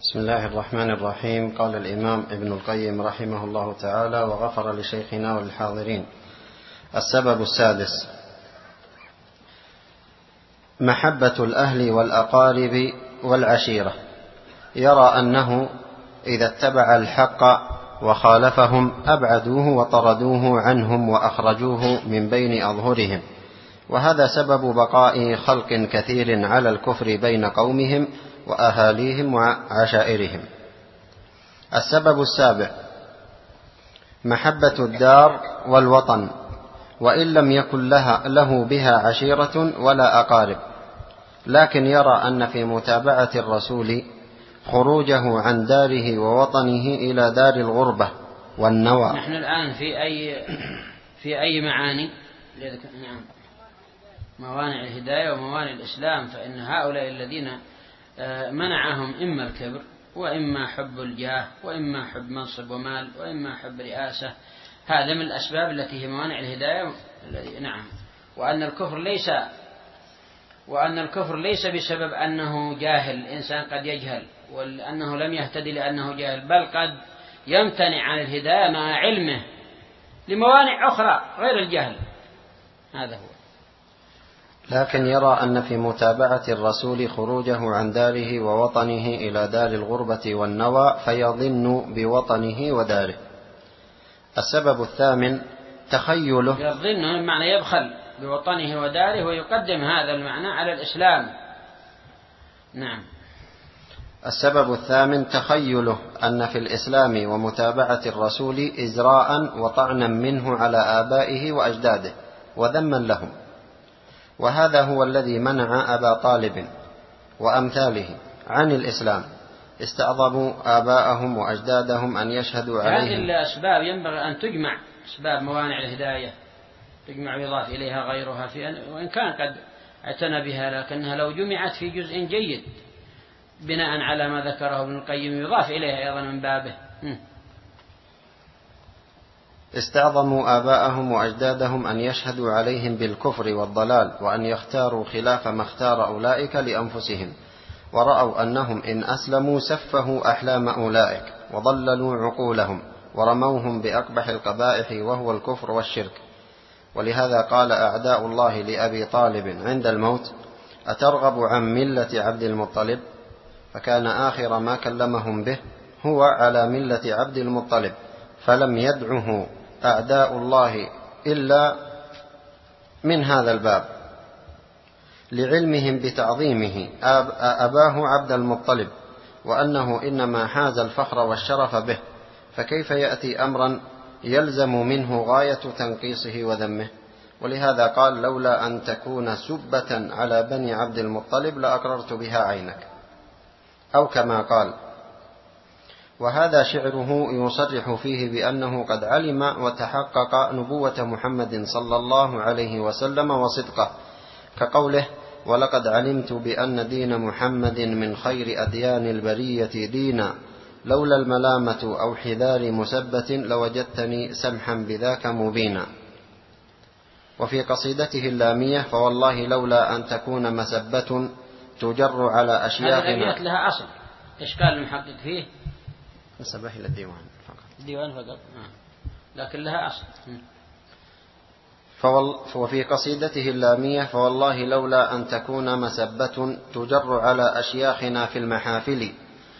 بسم الله الرحمن الرحيم. قال الإمام ابن القيم رحمه الله تعالى وغفر لشيخنا وللحاضرين. السبب السادس: محبة الأهل والأقارب والعشيرة. يرى أنه إذا اتبع الحق وخالفهم أبعدوه وطردوه عنهم وأخرجوه من بين أظهرهم، وهذا سبب بقاء خلق كثير على الكفر بين قومهم وأهاليهم وعشائرهم. السبب السابع: محبة الدار والوطن، وإن لم يكن له بها عشيرة ولا أقارب، لكن يرى أن في متابعة الرسول خروجه عن داره ووطنه إلى دار الغربة والنوى. نحن الآن في أي معاني؟ نعم، موانع الهداية وموانع الإسلام. فإن هؤلاء الذين منعهم إما الكبر وإما حب الجاه وإما حب منصب ومال وإما حب رئاسة، هذا من الأسباب التي هي موانع الهداية. نعم. وأن الكفر ليس بسبب أنه جاهل، الإنسان قد يجهل، وأنه لم يهتدي لأنه جاهل، بل قد يمتنع عن الهداية مع علمه لموانع أخرى غير الجهل. هذا هو. لكن يرى أن في متابعة الرسول خروجه عن داره ووطنه إلى دار الغربة والنوى، فيظن بوطنه وداره. السبب الثامن: تخيله. يظن بمعنى يبخل بوطنه وداره، ويقدم هذا المعنى على الإسلام. نعم. السبب الثامن: تخيله أن في الإسلام ومتابعة الرسول إزراء وطعنا منه على آبائه وأجداده وذما لهم، وهذا هو الذي منع أبا طالب وأمثاله عن الإسلام. استعظموا آباءهم وأجدادهم أن يشهدوا عليهم. هذه الأسباب ينبغي أن تجمع، أسباب موانع الهداية تجمع ويضاف إليها غيرها، وإن كان قد اعتنى بها، لكنها لو جمعت في جزء جيد بناء على ما ذكره ابن القيم يضاف إليها أيضا من بابه. استعظموا آباءهم وأجدادهم أن يشهدوا عليهم بالكفر والضلال، وأن يختاروا خلاف ما اختار أولئك لأنفسهم، ورأوا أنهم إن أسلموا سفهوا أحلام أولئك وضللوا عقولهم ورموهم بأقبح القبائح وهو الكفر والشرك. ولهذا قال أعداء الله لأبي طالب عند الموت: أترغب عن ملة عبد المطلب؟ فكان آخر ما كلمهم به: هو على ملة عبد المطلب. فلم يدعه أعداء الله إلا من هذا الباب، لعلمهم بتعظيمه أباه عبد المطلب، وأنه إنما حاز الفخر والشرف به، فكيف يأتي أمرا يلزم منه غاية تنقيصه وذمه؟ ولهذا قال: لولا أن تكون سبة على بني عبد المطلب لأقررت بها عينك، أو كما قال. وهذا شعره يصرح فيه بأنه قد علم وتحقق نبوة محمد صلى الله عليه وسلم وصدقه، كقوله: ولقد علمت بأن دين محمد من خير أديان البرية دينا، لولا الملامة أو حذار مسبة لوجدتني سمحا بذاك مبينا. وفي قصيدته اللامية: فوالله لولا أن تكون مسبة تجر على أشياخنا. هذه الأبيات لها أصل، إشكال المحقق فيه نسبه إلى الديوان فقط، لكن لها أصل. وفي قصيدته اللامية: فوالله لولا أن تكون مسبة تجر على أشياخنا في المحافل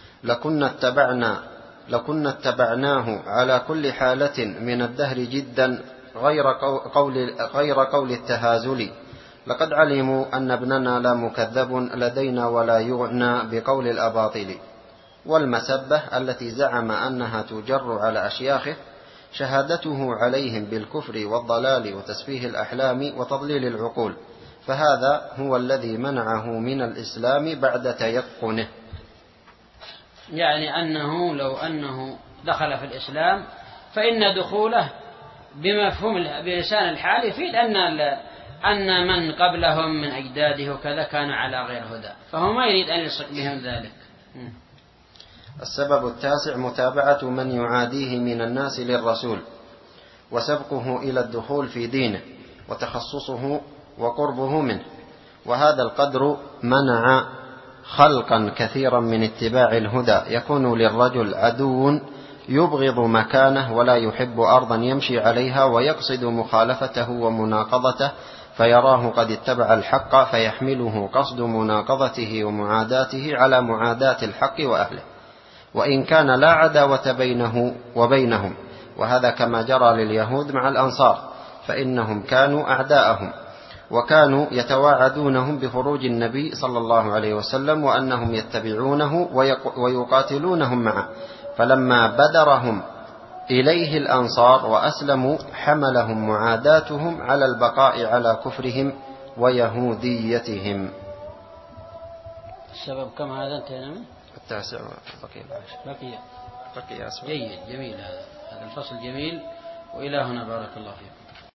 لكنا اتبعناه على كل حالة من الدهر جدا غير قول التهازل. لقد علموا أن ابننا لا مكذب لدينا ولا يعنى بقول الأباطل. والمسبة التي زعم أنها تجر على أشياخه شهادته عليهم بالكفر والضلال وتسفيه الأحلام وتضليل العقول، فهذا هو الذي منعه من الإسلام بعد تيقنه. يعني أنه لو أنه دخل في الإسلام فإن دخوله بمفهوم بلسان الحال يفيد أن من قبلهم من أجداده وكذا كانوا على غير هدى، فهو ما يريد أن يلصق بهم ذلك. السبب التاسع: متابعة من يعاديه من الناس للرسول، وسبقه إلى الدخول في دينه وتخصصه وقربه منه، وهذا القدر منع خلقا كثيرا من اتباع الهدى يكون للرجل عدو يبغض مكانه ولا يحب أرضا يمشي عليها ويقصد مخالفته ومناقضته، فيراه قد اتبع الحق فيحمله قصد مناقضته ومعاداته على معاداة الحق وأهله، وإن كان لا عداوة بينه وبينهم. وهذا كما جرى لليهود مع الأنصار، فإنهم كانوا أعداءهم وكانوا يتواعدونهم بخروج النبي صلى الله عليه وسلم وأنهم يتبعونه ويقاتلونهم معه، فلما بدرهم إليه الأنصار وأسلموا حملهم معاداتهم على البقاء على كفرهم ويهوديتهم. السبب كم هذا انتهينا؟ 9 بقي جيد، جميل، هذا الفصل جميل، وإلى هنا بارك الله فيكم.